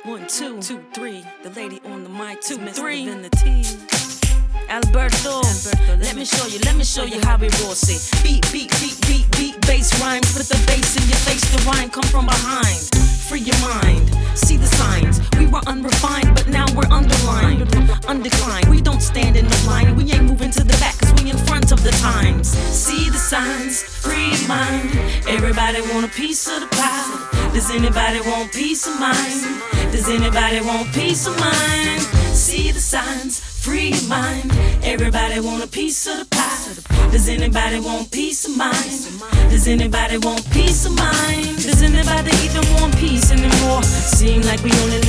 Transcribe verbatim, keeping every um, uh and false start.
One, two, two, three. The lady on the mic, two, three. Then the T. Alberto, Alberto, let me show you, let me show you how we roll. Say beat, beat, beat, beat, beat, bass rhyme. Put the bass in your face, the rhyme come from behind. Free your mind, see the signs. We were unrefined, but now we're underlined. Undeclined, we don't stand in the line. We ain't moving to the back, cause we in front of the times. See the signs, free your mind. Everybody want a piece of the pie. Does anybody want peace of mind? Does anybody want peace of mind? See the signs, free your mind. Everybody want a piece of the pie. Does anybody want peace of mind? Does anybody want peace of mind? Does anybody even want peace anymore? Seem like we only